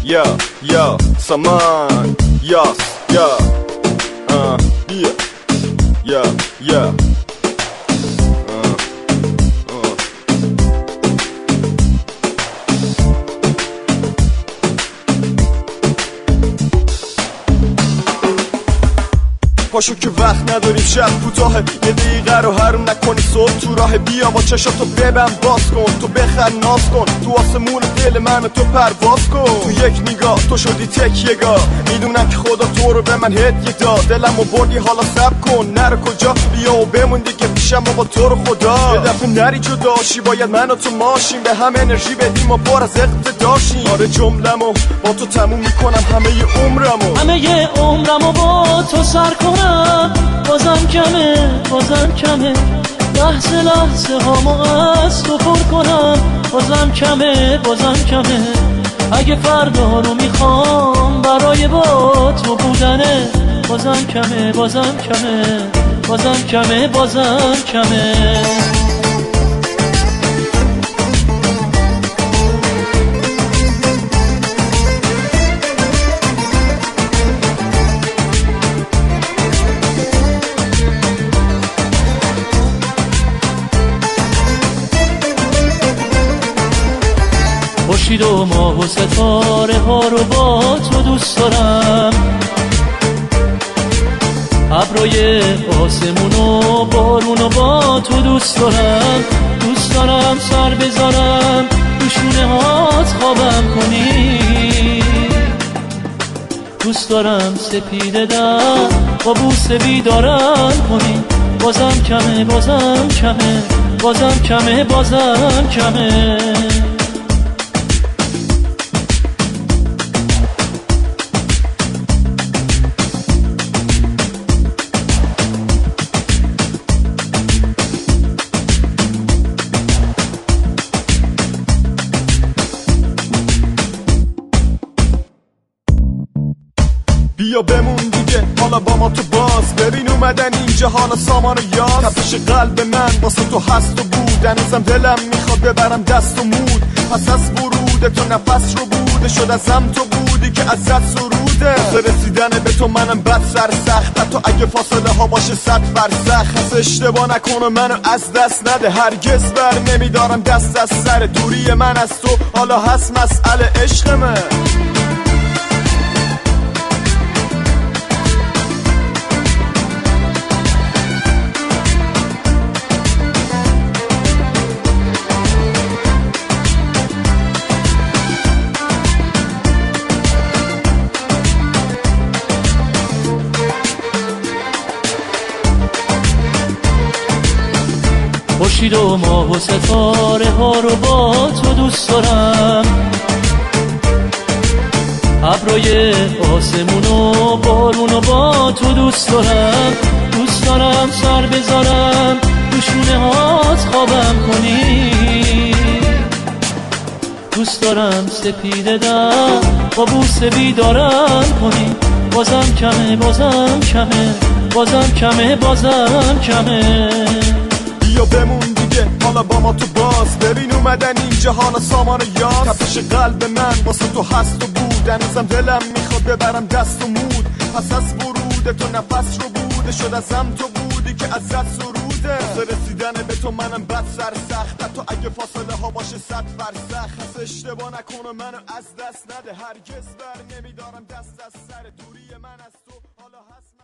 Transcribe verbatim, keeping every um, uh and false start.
yeah, yeah, saman, yes, yeah, uh, yeah, yeah, yeah. پاشو که وقت نداریم، شب کوتاهه، یه دقیقه رو حروم نکنی، صبح تو راه، بیا با چشاتو ببن باز کن، تو بخر ناز کن، تو آسمون دل من و تو پرواز کن، تو یک نگاه تو شدی تکیه‌گاه، میدونم که خدا تو رو به من هدیه داد، دلمو بردی حالا صبر کن، نرو کجا، بیا و بمون دیگه پیشم و با تو رو خدا، یه دفعه نری جداشی، باید من و تو ماشیم، به هم انرژی بدیم و پر از اقتداشیم، آره جملمو با تو تموم میکنم، همه ی عمرمو همه ی عمرمو با تو سر کنم، بازم کمه بازم کمه، لحظه لحظه هامو از تو پر کنم، بازم کمه بازم کمه، اگه فردا رو میخوام برای با تو بودنه، بازم کمه بازم کمه، بازم کمه بازم کمه. خورشید و ماه و ستاره ها رو با تو دوست دارم، ابرای آسمون و بارون رو با تو دوست دارم، دوست دارم سر بذارم تو شونه هات خوابم کنی، دوست دارم سپیده در با بوسه بیدارم کنی، بازم کمه بازم کمه، بازم کمه بازم کمه. بیا بمون دیگه حالا با ما تو باز، ببین اومدن اینجا حالا سامان و یاز، تپش قلب من واسه تو هست و بود، هنوزم دلم میخواد ببرم دست و مود، پس از ورود تو نفس رو بوده شد ازم تو بودی که ازت سروده، واسه رسیدن به تو منم بد سر سخت، حتی اگه فاصله ها باشه صد فرسخ، پس اشتباه نکنه منو از دست نده، هرگز بر نمیدارم دست از سر دوری من از تو، حالا هست مسئله عشق من. خورشید و ماه و ستاره ها رو با تو دوست دارم، ابرای آسمون و بارون رو با تو دوست دارم، دوست دارم سر بذارم تو شونه هات خوابم کنی، دوست دارم سپیده در با بوسه بیدارم کنی، بازم کمه بازم کمه، بازم کمه بازم کمه. بیا بمون دیگه حالا با ما تو باز، ببین اومدن اینجا حالا سامان و یاز، تپش قلب من واسه تو هست و بود، هنوزم دلم میخواد ببرم دست و مود، پس از ورود تو نفس رو بوده شد ازم تو بودی که ازت سروده، واسه رسیدن به تو منم بد سر سخت، حتی اگه فاصله ها باشه صد فرسخ، پس اشتباه نکنه منو از دست نده، هرگز بر نمیدارم دست از سر دوری من از تو، حالا هست